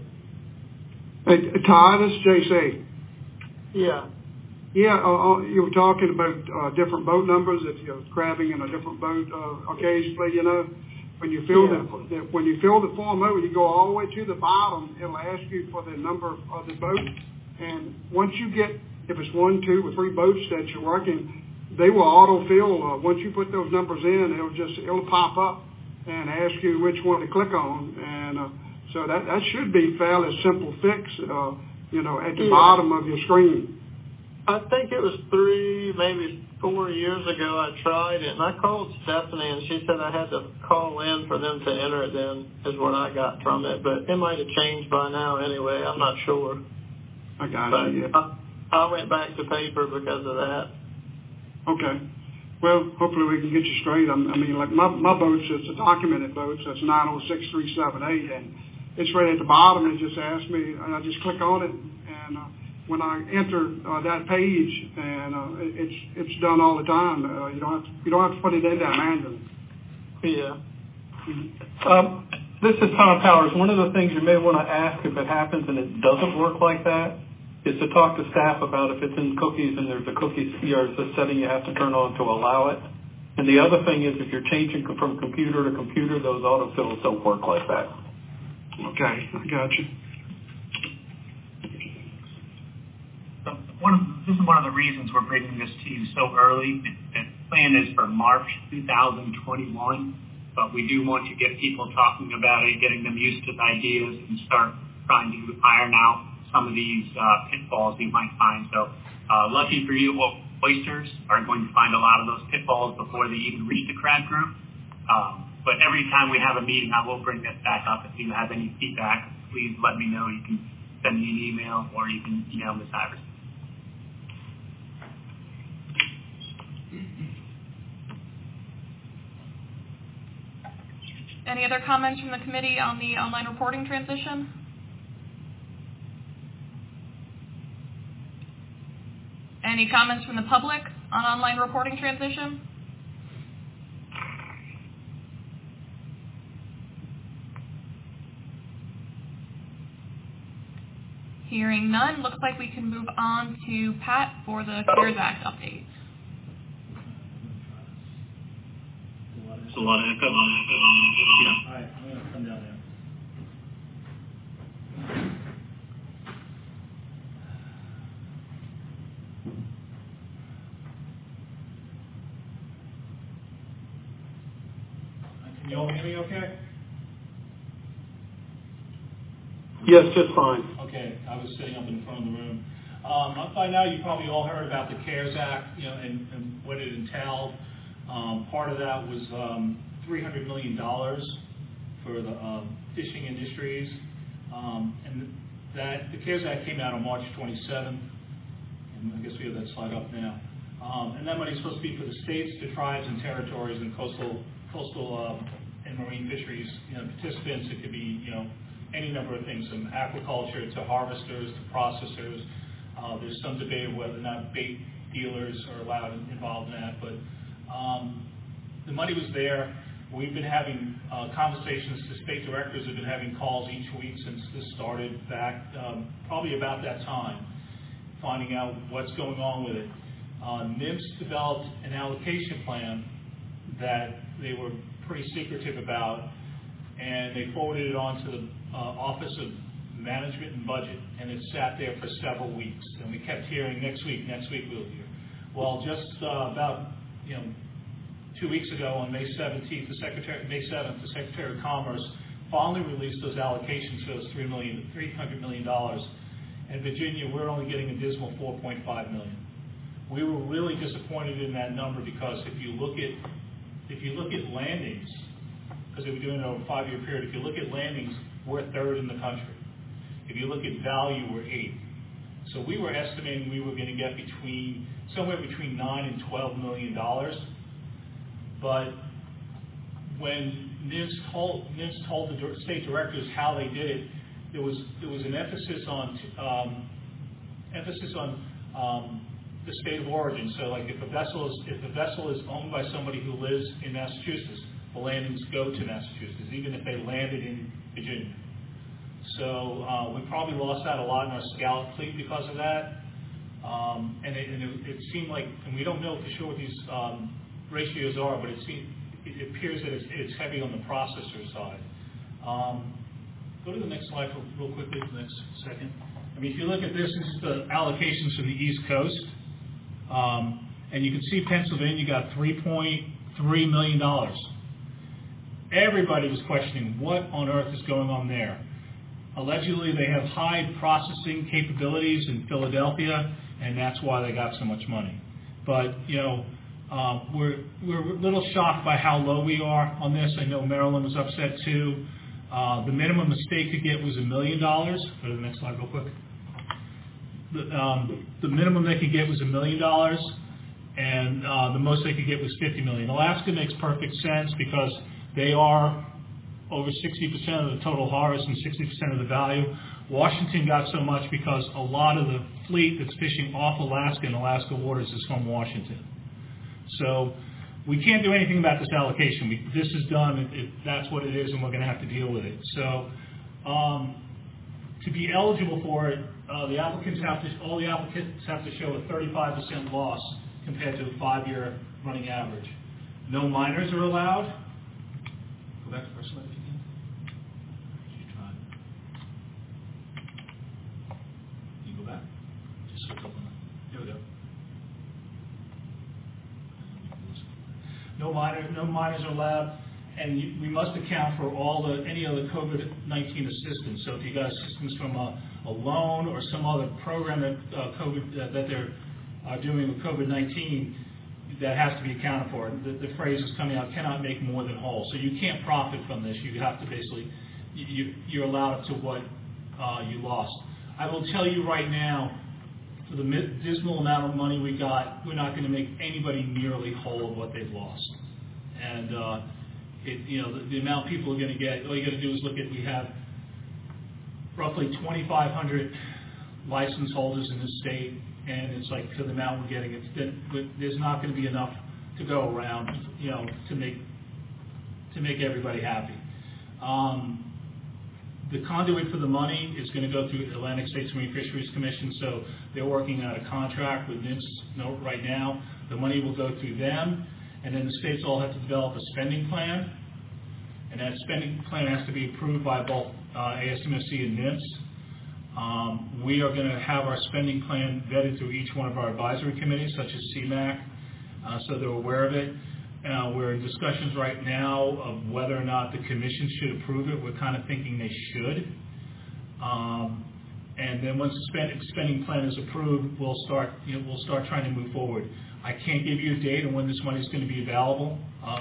Hey, Todd, this is JC. Yeah. Yeah, you were talking about different boat numbers. If you're crabbing in a different boat occasionally, you know, when you fill the form over, you go all the way to the bottom. It'll ask you for the number of the boat, and once you get, if it's 1, 2, or 3 boats that you're working, they will autofill. Once you put those numbers in, it'll pop up and ask you which one to click on, and so that should be fairly simple fix. You know, at the bottom of your screen. I think it was 3, maybe 4 years ago I tried it, and I called Stephanie, and she said I had to call in for them to enter it in, is what I got from it. But it might have changed by now anyway. I'm not sure. I got you, yeah. I went back to paper because of that. Okay. Well, hopefully we can get you straight. I mean, like my boat's, it's a documented boat, so it's 906378, and it's right at the bottom. It just asks me, and I just click on it, and when I enter that page, and it's done all the time. You don't have to put it in there manually. Yeah. This is Tom Powers. One of the things you may want to ask if it happens and it doesn't work like that is to talk to staff about if it's in cookies and there's a cookies, there's a setting you have to turn on to allow it. And the other thing is if you're changing from computer to computer, those autofills don't work like that. Okay, I got you. This is one of the reasons we're bringing this to you so early. The plan is for March 2021, but we do want to get people talking about it, getting them used to the ideas, and start trying to iron out some of these pitfalls you might find. So lucky for you, Oysters are going to find a lot of those pitfalls before they even reach the crab group. But every time we have a meeting, I will bring this back up. If you have any feedback, please let me know. You can send me an email or you can email Ms. Iverson. Any other comments from the committee on the online reporting transition? Any comments from the public on online reporting transition? Hearing none, looks like we can move on to Pat for the CARES Act update. There's a lot of echo. Yeah. All right, I'm going to come down there. Can you all hear me okay? Yes, just fine. Okay, I was sitting up in front of the room. By now, you probably all heard about the CARES Act, and what it entailed. Part of that was $300 million for the fishing industries, and that the CARES Act came out on March 27th, and I guess we have that slide up now. And that money is supposed to be for the states, the tribes and territories, and coastal and marine fisheries participants. It could be any number of things, from aquaculture to harvesters to processors. There's some debate of whether or not bait dealers are allowed involved in that, but the money was there. We've been having conversations. The state directors have been having calls each week since this started back probably about that time, finding out what's going on with it. NIMS developed an allocation plan that they were pretty secretive about, and they forwarded it on to the Office of Management and Budget, and it sat there for several weeks. And we kept hearing next week we'll hear. Well, just about 2 weeks ago, on May 7th, the Secretary of Commerce finally released those allocations for those $300 million. And Virginia, we're only getting a dismal $4.5 million. We were really disappointed in that number because if you look at landings, because they were doing it over a 5-year period, if you look at landings, we're third in the country. If you look at value, we're eighth. So we were estimating we were going to get somewhere between $9 and $12 million. But when NIMS told the state directors how they did it, there was an emphasis on the state of origin. So, like if a vessel is owned by somebody who lives in Massachusetts, the landings go to Massachusetts, even if they landed in Virginia. So we probably lost out a lot in our scallop fleet because of that. And it seemed like, and we don't know for sure what these ratios are, but it appears that it's heavy on the processor side. Go to the next slide real quickly, the next second. I mean, if you look at this is the allocations from the East Coast. And you can see Pennsylvania got $3.3 million. Everybody was questioning what on earth is going on there. Allegedly, they have high processing capabilities in Philadelphia, and that's why they got so much money. But, we're a little shocked by how low we are on this. I know Maryland was upset too. The minimum the state could get was $1 million. Go to the next slide real quick. The minimum they could get was $1 million, and the most they could get was $50 million. Alaska makes perfect sense because they are over 60% of the total harvest and 60% of the value. Washington got so much because a lot of the fleet that's fishing off Alaska and Alaska waters is from Washington. So we can't do anything about this allocation. This is done. That's what it is, and we're going to have to deal with it. So to be eligible for it, all the applicants have to show a 35% loss compared to a 5-year running average. No minors are allowed. Go back to the first slide if you can. You try. Can you go back? Just switch up on that. Here we go. No minors are allowed, and we must account for any other COVID-19 assistance. So if you got assistance from a loan or some other program that they're doing with COVID-19, that has to be accounted for. The phrase is coming out, cannot make more than whole. So you can't profit from this. You have to basically, you're allowed to what you lost. I will tell you right now, for the dismal amount of money we got, we're not going to make anybody nearly whole of what they've lost. And the amount people are going to get, all you got to do is look at, we have roughly 2,500 license holders in this state, and it's like for the amount we're getting, there's not going to be enough to go around, to make everybody happy. The conduit for the money is going to go through Atlantic States Marine Fisheries Commission, so they're working out a contract with NIMS right now. The money will go through them, and then the states all have to develop a spending plan, and that spending plan has to be approved by both ASMSC and NIMS. We are going to have our spending plan vetted through each one of our advisory committees, such as CMAC, so they're aware of it. We're in discussions right now of whether or not the commission should approve it. We're kind of thinking they should. And then once the spending plan is approved, we'll start trying to move forward. I can't give you a date on when this money is going to be available.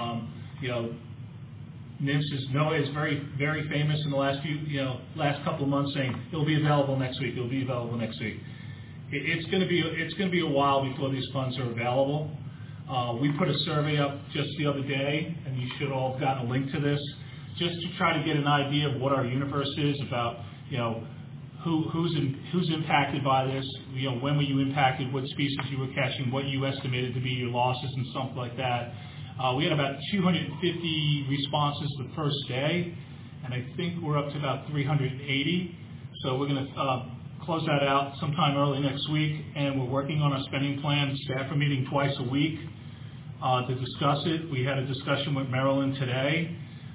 NIMS is very, very famous in the last couple of months, saying it'll be available next week. It'll be available next week. It's going to be a while before these funds are available. We put a survey up just the other day, and you should all have gotten a link to this, just to try to get an idea of what our universe is about, who's impacted by this, when were you impacted, what species you were catching, what you estimated to be your losses and stuff like that. We had about 250 responses the first day, and I think we're up to about 380. So we're going to close that out sometime early next week, and we're working on our spending plan. Staff are meeting twice a week to discuss it. We had a discussion with Maryland today.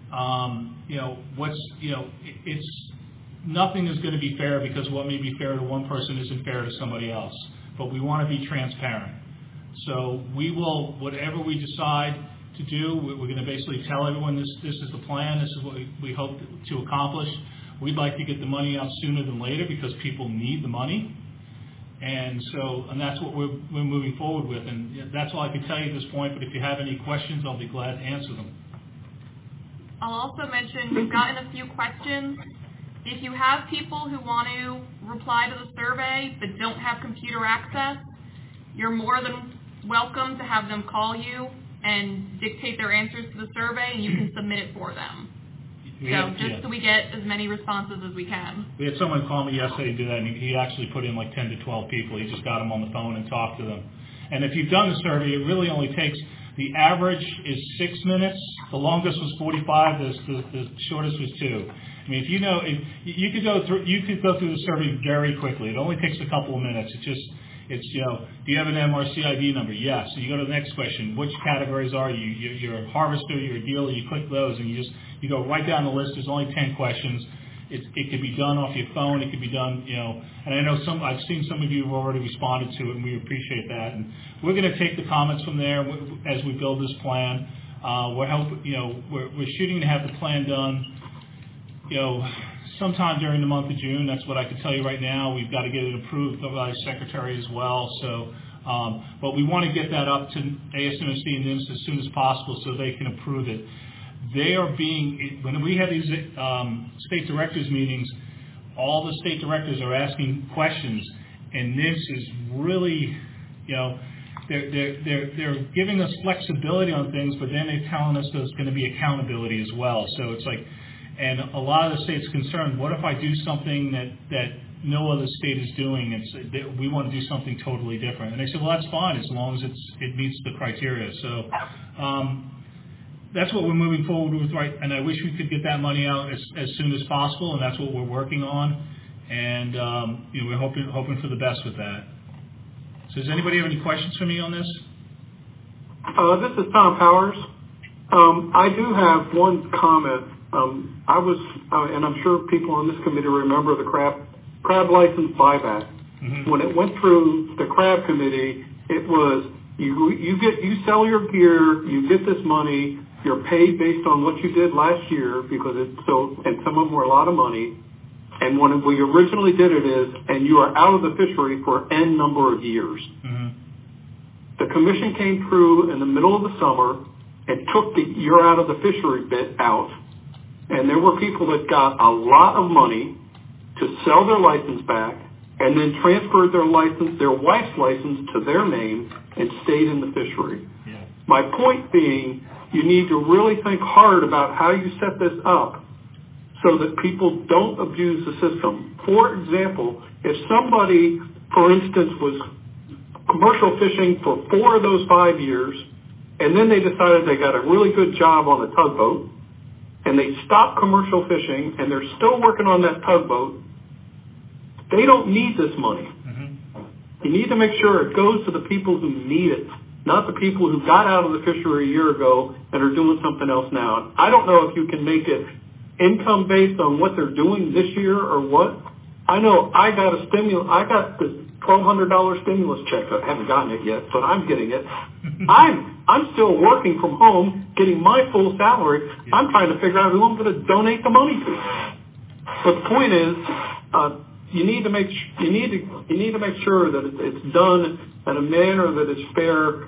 It's nothing is going to be fair, because what may be fair to one person isn't fair to somebody else. But we want to be transparent. So we will, whatever we decide to do, we're going to basically tell everyone this is the plan, this is what we hope to accomplish. We'd like to get the money out sooner than later because people need the money. And that's what we're moving forward with. And that's all I can tell you at this point, but if you have any questions, I'll be glad to answer them. I'll also mention we've gotten a few questions. If you have people who want to reply to the survey but don't have computer access, you're more than welcome to have them call you and dictate their answers to the survey, and you can submit it for them. So we get as many responses as we can. We had someone call me yesterday to do that, and he actually put in like 10 to 12 people. He just got them on the phone and talked to them. And if you've done the survey, it really only takes, the average is 6 minutes. The longest was 45. The shortest was 2. I mean, you could go through the survey very quickly. It only takes a couple of minutes. Do you have an MRC ID number? Yes. So you go to the next question. Which categories are you? You're a harvester, you're a dealer. You click those, and you go right down the list. There's only 10 questions. It could be done off your phone. It could be done, and I know I've seen some of you have already responded to it, and we appreciate that. And we're going to take the comments from there as we build this plan. We're shooting to have the plan done, sometime during the month of June. That's what I can tell you right now. We've got to get it approved by the secretary as well. So, but we want to get that up to ASMC and NIMS as soon as possible so they can approve it. When we have these state directors meetings, all the state directors are asking questions, and NIMS is really, they're giving us flexibility on things, but then they're telling us there's going to be accountability as well. So it's like, and a lot of the states concerned, what if I do something that no other state is doing? We want to do something totally different. And they said, well, that's fine as long as it meets the criteria. So that's what we're moving forward with, right? And I wish we could get that money out as soon as possible, and that's what we're working on. And we're hoping for the best with that. So does anybody have any questions for me on this? This is Tom Powers. I do have one comment. And I'm sure people on this committee remember the crab license buyback. Mm-hmm. When it went through the crab committee, it was you sell your gear, you get this money, you're paid based on what you did last year and some of them were a lot of money. And when we originally did it and you are out of the fishery for N number of years. Mm-hmm. The commission came through in the middle of the summer and took the you're out of the fishery bit out. And there were people that got a lot of money to sell their license back and then transferred their wife's license to their name and stayed in the fishery. Yeah. My point being, you need to really think hard about how you set this up so that people don't abuse the system. For example, if somebody, for instance, was commercial fishing for 4 of those 5 years, and then they decided they got a really good job on a tugboat, and they stop commercial fishing, and they're still working on that tugboat, they don't need this money. Mm-hmm. You need to make sure it goes to the people who need it, not the people who got out of the fishery a year ago and are doing something else now. I don't know if you can make it income based on what they're doing this year or what. I know I got the $1,200 stimulus check. I haven't gotten it yet, but I'm getting it. I'm still working from home, getting my full salary. I'm trying to figure out who I'm going to donate the money to. But the point is, you need to make sure that it's done in a manner that is fair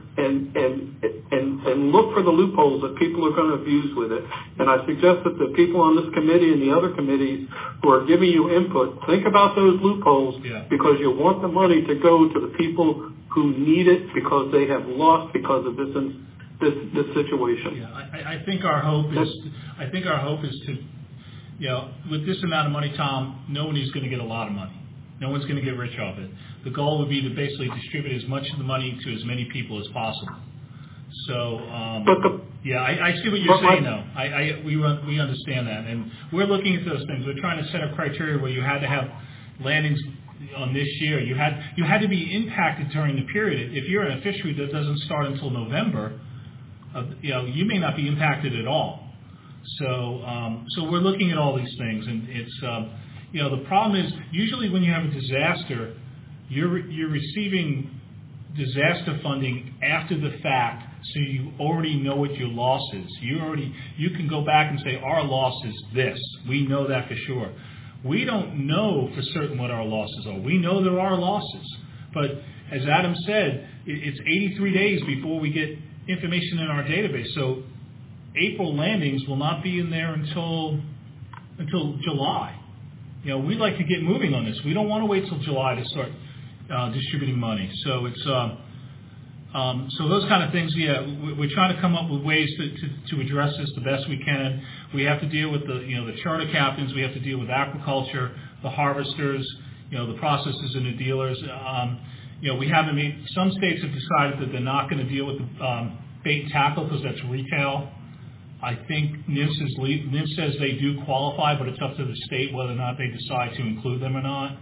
and look for the loopholes that people are going to abuse with it. And I suggest that the people on this committee and the other committees who are giving you input, think about those loopholes because you want the money to go to the people who need it because they have lost because of this situation. Yeah, I think our hope is to with this amount of money, Tom, nobody's going to get a lot of money. No one's going to get rich off it. The goal would be to basically distribute as much of the money to as many people as possible. So, I see what you're saying, though. We understand that, and we're looking at those things. We're trying to set up criteria where you had to have landings on this year. You had to be impacted during the period. If you're in a fishery that doesn't start until November, you may not be impacted at all. So we're looking at all these things, and it's the problem is usually when you have a disaster, you're receiving disaster funding after the fact, so you already know what your loss is. You can go back and say our loss is this. We know that for sure. We don't know for certain what our losses are. We know there are losses, but as Adam said, it's 83 days before we get information in our database. So April landings will not be in there until July. We'd like to get moving on this. We don't want to wait till July to start distributing money. So it's so those kind of things. We're trying to come up with ways to address this the best we can. We have to deal with the charter captains. We have to deal with aquaculture, the harvesters, the processors and the dealers. We haven't made. Some states have decided that they're not going to deal with the bait and tackle because that's retail. I think NIMS says they do qualify, but it's up to the state whether or not they decide to include them or not.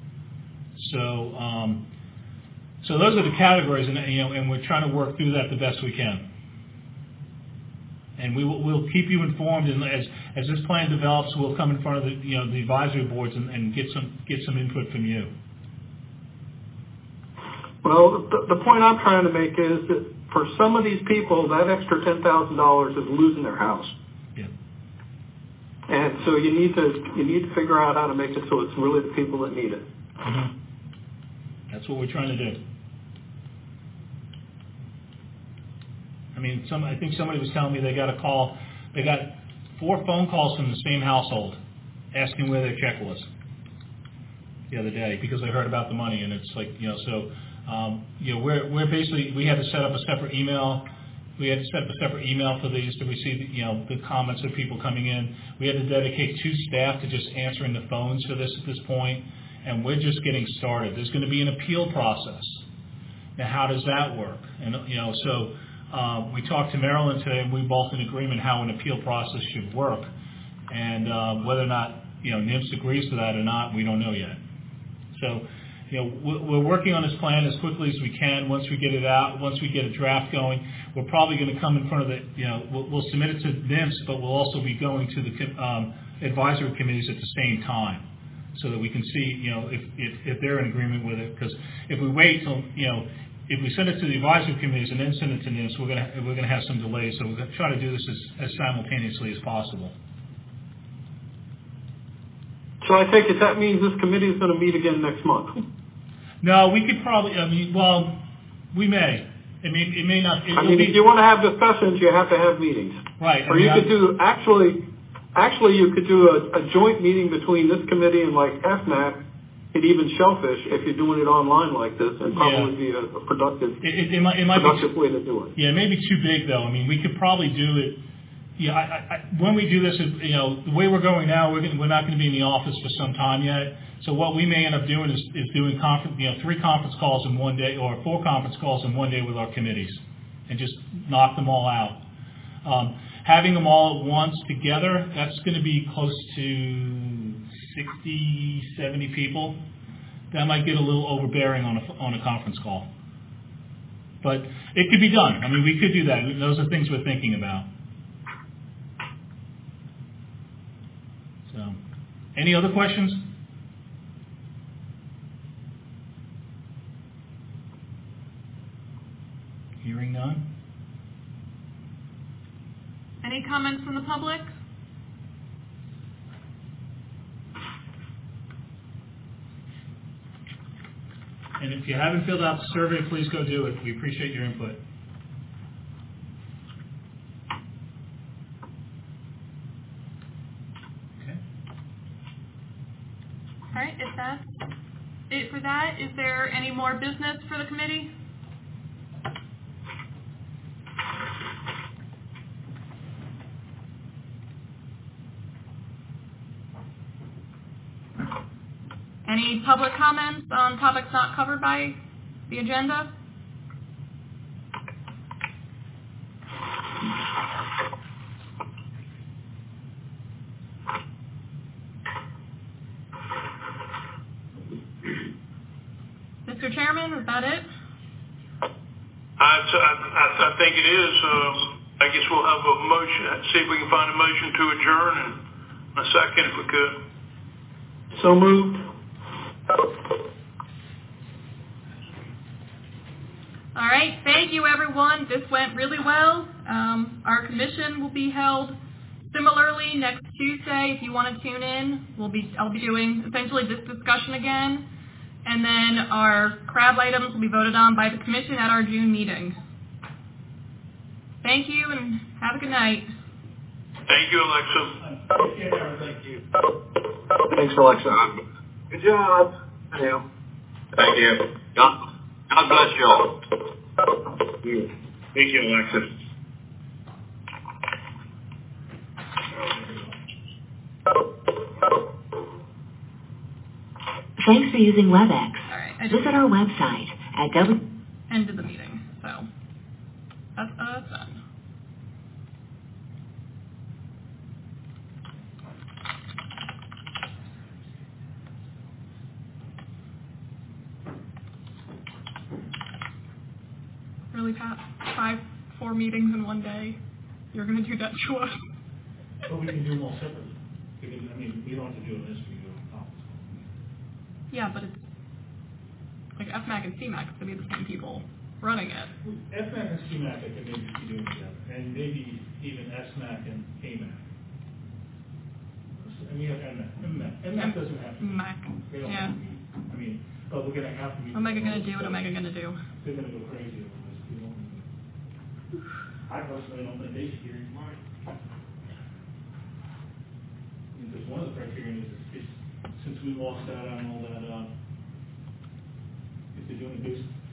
So those are the categories, and we're trying to work through that the best we can. And we'll keep you informed, and as this plan develops, we'll come in front of the advisory boards and get some input from you. Well, the point I'm trying to make is that for some of these people, that extra $10,000 is losing their house. Yeah. And so you need to figure out how to make it so it's really the people that need it. Mm-hmm. That's what we're trying to do. I think somebody was telling me they got a call. They got 4 phone calls from the same household asking where their check was the other day because they heard about the money, and it's like we're basically we had to set up a separate email. We had to set up a separate email for these to receive the comments of people coming in. We had to dedicate 2 staff to just answering the phones for this at this point, and we're just getting started. There's going to be an appeal process. Now, how does that work? And so. We talked to Maryland today, and we both in agreement how an appeal process should work, and whether or not NIMS agrees to that or not, we don't know yet. So, we're working on this plan as quickly as we can. Once we get it out, once we get a draft going, we're probably going to come in front of we'll submit it to NIMS, but we'll also be going to the advisory committees at the same time, so that we can see if they're in agreement with it. Because if we wait till if we send it to the advisory committees and then send it to NIMS, we're going to have some delays. So we're going to try to do this as simultaneously as possible. So I take it that means this committee is going to meet again next month. No, we could probably. We may. It may not. If you want to have discussions, you have to have meetings. Right. Or you could do actually you could do a joint meeting between this committee and like FMAC. And even Shellfish, if you're doing it online like this, and probably be a productive way to do it. Yeah, it may be too big though. We could probably do it. When we do this, the way we're going now, we're not going to be in the office for some time yet. So what we may end up doing is doing 3 conference calls in one day, or 4 conference calls in one day with our committees, and just knock them all out. Having them all at once together, that's going to be close to 60, 70 people. That might get a little overbearing on a conference call. But it could be done. We could do that. Those are things we're thinking about. So, any other questions? Hearing none. Any comments from the public? And if you haven't filled out the survey, please go do it. We appreciate your input. Okay. All right, if that's it for that, is there any more business for the committee? Any public comments on topics not covered by the agenda? Mr. Chairman, is that it? I think it is. I guess we'll have a motion, see if we can find a motion to adjourn, and a second if we could. So moved. All right, thank you, everyone. This went really well. Our commission will be held similarly next Tuesday. If you want to tune in, I'll be doing essentially this discussion again, and then our crab items will be voted on by the commission at our June meeting. Thank you, and have a good night. Thank you, Alexa. Thank you. Thanks, Alexa. Good job. Yeah. Thank you. God bless you all. Thank you, Alexa. Thanks for using WebEx. All right. Visit our website at End of the meeting. So that's done. Really, Pat? 4 meetings in one day? You're going to do that to us? But we can do them all separately. We don't have to do this, we do it on top. Yeah, but it's like FMAC and CMAC to be the same people running it. FMAC and CMAC, I could maybe be doing together, and maybe even SMAC and AMAC. And we have MMAC. MMAC doesn't have to be. MAC. They don't Yeah. have to be. But we're going to have to be. Omega going to do what Omega going to do. They're going to go crazy over this. We don't. I personally don't think they should hear it mine. Because one of the criteria is since we lost out on all that, if they're doing a base